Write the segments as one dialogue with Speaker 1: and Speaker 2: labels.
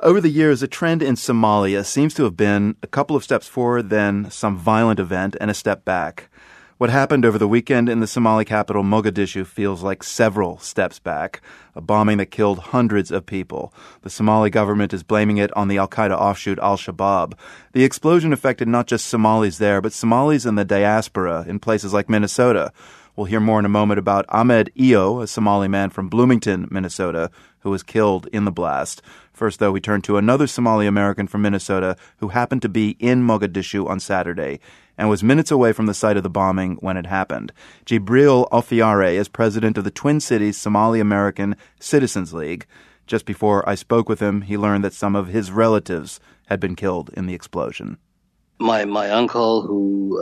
Speaker 1: Over the years, a trend in Somalia seems to have been a couple of steps forward, then some violent event, and a step back. What happened over the weekend in the Somali capital, Mogadishu, feels like several steps back, a bombing that killed hundreds of people. The Somali government is blaming it on the al-Qaeda offshoot al-Shabaab. The explosion affected not just Somalis there, but Somalis in the diaspora in places like Minnesota. We'll hear more in a moment about Ahmed Iyo, a Somali man from Bloomington, Minnesota, who was killed in the blast. First, though, we turn to another Somali American from Minnesota who happened to be in Mogadishu on Saturday and was minutes away from the site of the bombing when it happened. Jibril Ofiare is president of the Twin Cities Somali American Citizens League. Just before I spoke with him, he learned that some of his relatives had been killed in the explosion.
Speaker 2: My uncle, who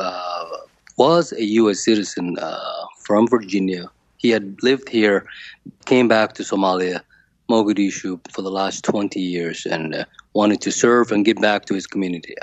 Speaker 2: was a U.S. citizen from Virginia, he had lived here, came back to Somalia, Mogadishu, for the last 20 years and wanted to serve and give back to his community.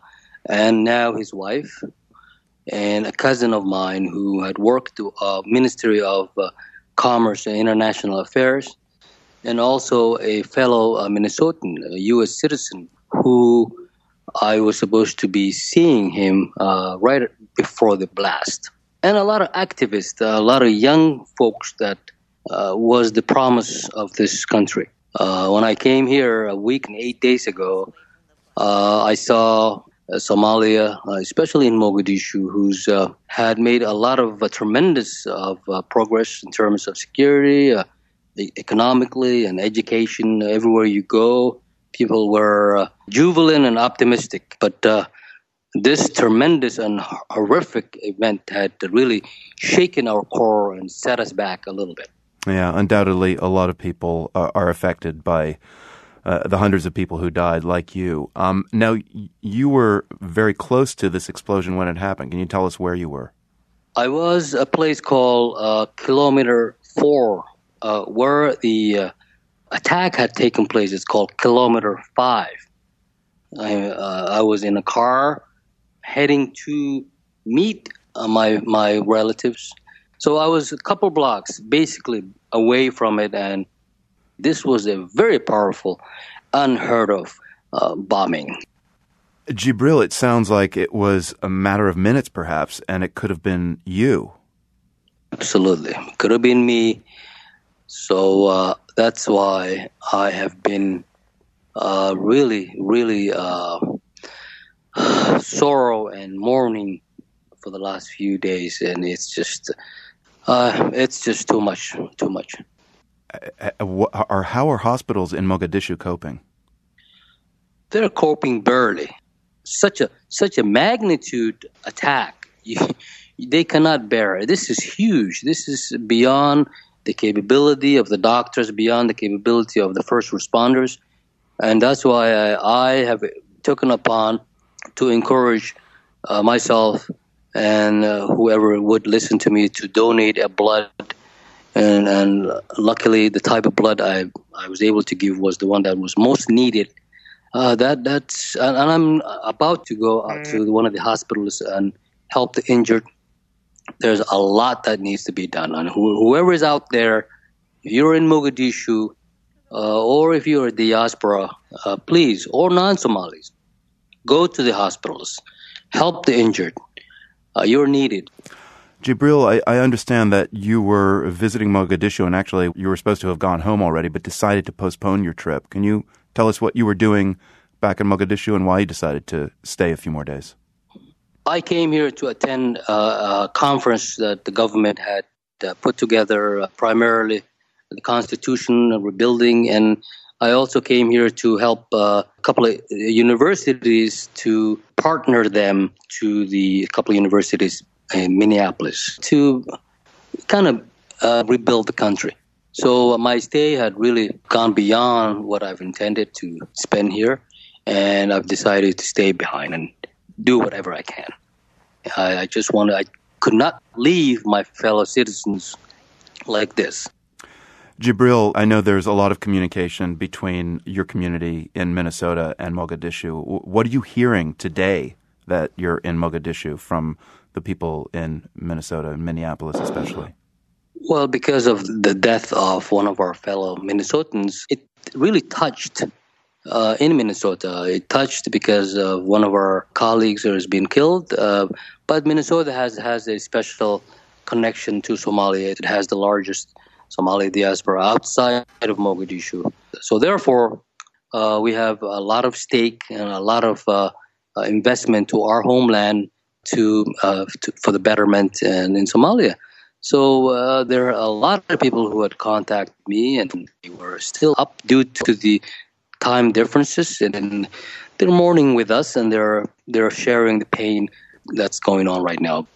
Speaker 2: And now his wife and a cousin of mine who had worked at Ministry of Commerce and International Affairs, and also a fellow Minnesotan, a U.S. citizen, who I was supposed to be seeing him right before the blast. And a lot of activists, a lot of young folks that was the promise of this country. When I came here a week and 8 days ago, I saw Somalia, especially in Mogadishu, who's had made a lot of tremendous progress in terms of security, economically, and education. Everywhere you go, people were jubilant and optimistic. But this tremendous and horrific event had really shaken our core and set us back a little bit.
Speaker 1: Yeah, undoubtedly, a lot of people are affected by the hundreds of people who died, like you. Now, you were very close to this explosion when it happened. Can you tell us where you were?
Speaker 2: I was a place called Kilometer 4, where the attack had taken place. It's called Kilometer 5. I was in a car heading to meet my relatives. So I was a couple blocks basically away from it, and this was a very powerful, unheard of bombing.
Speaker 1: Jibril, it sounds like it was a matter of minutes perhaps, and it could have been you.
Speaker 2: Absolutely. Could have been me. So that's why I have been really, really sorrow and mourning for the last few days, and it's just too much.
Speaker 1: How are hospitals in Mogadishu coping?
Speaker 2: They're coping barely. Such a magnitude attack, they cannot bear it. This is huge. This is beyond the capability of the doctors, beyond the capability of the first responders, and that's why I have taken upon to encourage myself and whoever would listen to me to donate a blood. And luckily, the type of blood I was able to give was the one that was most needed. And I'm about to go out to one of the hospitals and help the injured. There's a lot that needs to be done. And whoever is out there, if you're in Mogadishu or if you're a diaspora, please, or non-Somalis, go to the hospitals, help the injured. You're needed.
Speaker 1: Jibril, I understand that you were visiting Mogadishu and actually you were supposed to have gone home already but decided to postpone your trip. Can you tell us what you were doing back in Mogadishu and why you decided to stay a few more days?
Speaker 2: I came here to attend a conference that the government had put together, primarily the Constitution rebuilding, and I also came here to help a couple of universities to partner them to the couple of universities in Minneapolis to kind of rebuild the country. So my stay had really gone beyond what I've intended to spend here, and I've decided to stay behind and do whatever I can. I could not leave my fellow citizens like this.
Speaker 1: Jibril, I know there's a lot of communication between your community in Minnesota and Mogadishu. What are you hearing today that you're in Mogadishu from the people in Minnesota and Minneapolis especially?
Speaker 2: Well, because of the death of one of our fellow Minnesotans, it really touched in Minnesota. It touched because one of our colleagues has been killed, but Minnesota has a special connection to Somalia. It has the largest Somali diaspora outside of Mogadishu. So therefore, we have a lot of stake and a lot of investment to our homeland for the betterment and in Somalia. So there are a lot of people who had contacted me, and they were still up due to the time differences, and they're mourning with us, and they're sharing the pain that's going on right now.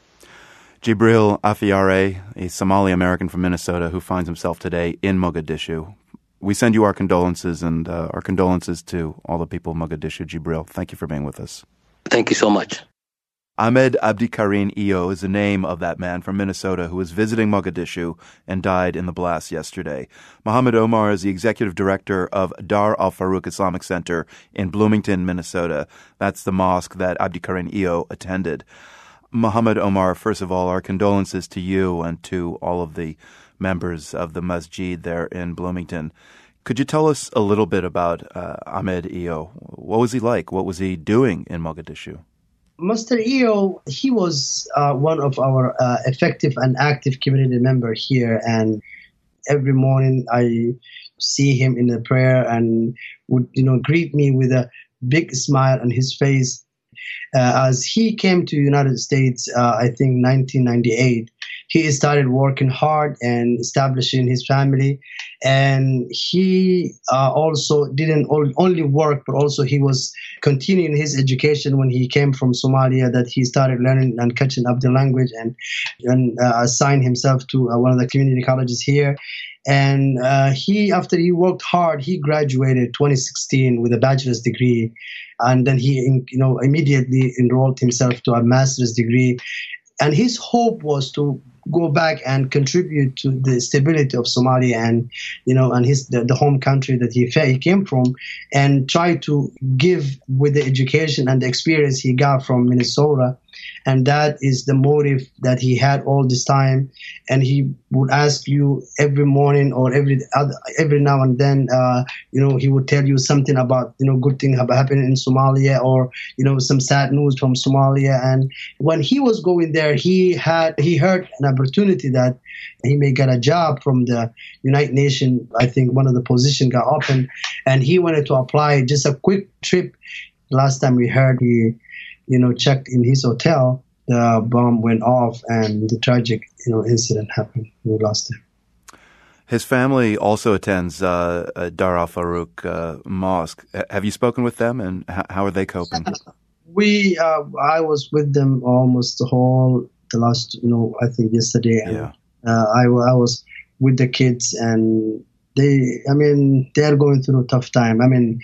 Speaker 1: Jibril Afiare, a Somali American from Minnesota who finds himself today in Mogadishu. We send you our condolences and our condolences to all the people of Mogadishu. Jibril, thank you for being with us.
Speaker 2: Thank you so much.
Speaker 1: Ahmed Abdikarim Iyo is the name of that man from Minnesota who was visiting Mogadishu and died in the blast yesterday. Mohammed Omar is the executive director of Dar al-Farouk Islamic Center in Bloomington, Minnesota. That's the mosque that Abdikarim Iyo attended. Mohammed Omar, first of all, our condolences to you and to all of the members of the masjid there in Bloomington. Could you tell us a little bit about Ahmed Iyo? What was he like? What was he doing in Mogadishu?
Speaker 3: Mr. Iyo, he was one of our effective and active community member here, and every morning I see him in the prayer and would, greet me with a big smile on his face. As he came to the United States, I think 1998, he started working hard and establishing his family. And he also didn't only work, but also he was continuing his education when he came from Somalia, that he started learning and catching up the language and assigned himself to one of the community colleges here. And after he worked hard, he graduated 2016 with a bachelor's degree. And then he, immediately enrolled himself to a master's degree. And his hope was to go back and contribute to the stability of Somalia and, and the home country that he came from, and try to give with the education and the experience he got from Minnesota. And that is the motive that he had all this time. And he would ask you every morning or every now and then, he would tell you something about, good thing happening in Somalia, or, some sad news from Somalia. And when he was going there, he heard an opportunity that he may get a job from the United Nations. I think one of the positions got open, and he wanted to apply. Just a quick trip. Last time we heard, he checked in his hotel, the bomb went off and the tragic, incident happened. We lost him.
Speaker 1: His family also attends Dar al-Farouk Mosque. Have you spoken with them, and how are they coping?
Speaker 3: I was with them almost the last, I think yesterday.
Speaker 1: Yeah.
Speaker 3: I was with the kids, and they are going through a tough time.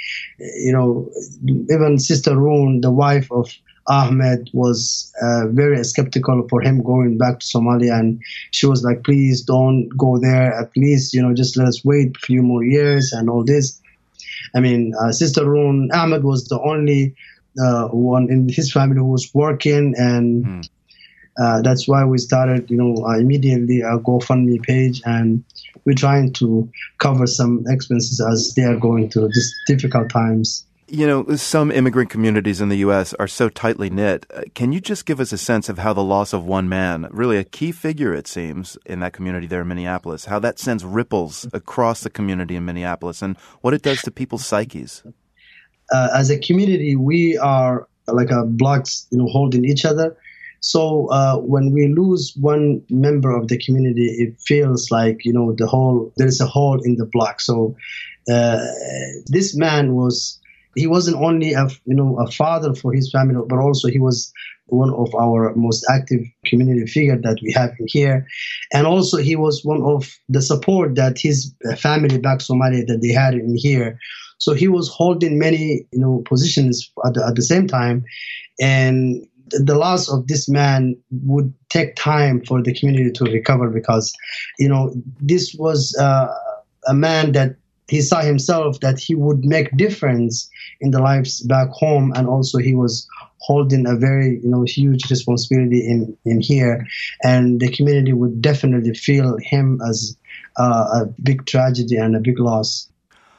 Speaker 3: Even Sister Roon, the wife of Ahmed, was very skeptical for him going back to Somalia, and she was like, please don't go there, at least, just let us wait a few more years and all this. Sister Roon, Ahmed was the only one in his family who was working, and that's why we started, immediately a GoFundMe page, and we're trying to cover some expenses as they are going through these difficult times.
Speaker 1: Some immigrant communities in the U.S. are so tightly knit. Can you just give us a sense of how the loss of one man, really a key figure, it seems, in that community there in Minneapolis, how that sends ripples across the community in Minneapolis, and what it does to people's psyches?
Speaker 3: As a community, we are like blocks, holding each other. So when we lose one member of the community, it feels like, there is a hole in the block. So this man he wasn't only a father for his family, but also he was one of our most active community figure that we have here. And also he was one of the support that his family back Somalia that they had in here. So he was holding many, positions at the same time. And the loss of this man would take time for the community to recover, because, this was a man that he saw himself that he would make difference in the lives back home. And also he was holding a very, huge responsibility in here. And the community would definitely feel him as a big tragedy and a big loss.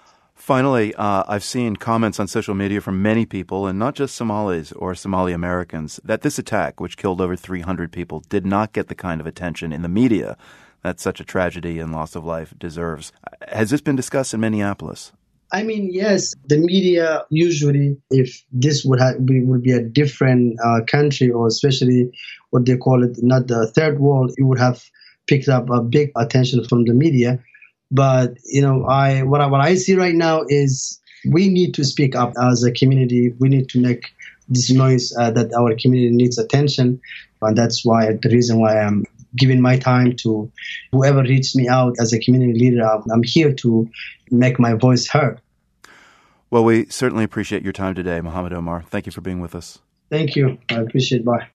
Speaker 1: Finally, I've seen comments on social media from many people, and not just Somalis or Somali Americans, that this attack, which killed over 300 people, did not get the kind of attention in the media that such a tragedy and loss of life deserves. Has this been discussed in Minneapolis?
Speaker 3: I mean, yes, the media usually, if this would be a different country, or especially what they call it, not the third world, it would have picked up a big attention from the media. But, what I see right now is we need to speak up as a community. We need to make this noise that our community needs attention. And that's the reason why I'm giving my time to whoever reaches me out as a community leader. I'm here to make my voice heard.
Speaker 1: Well, we certainly appreciate your time today, Mohammed Omar. Thank you for being with us.
Speaker 3: Thank you. I appreciate it. Bye.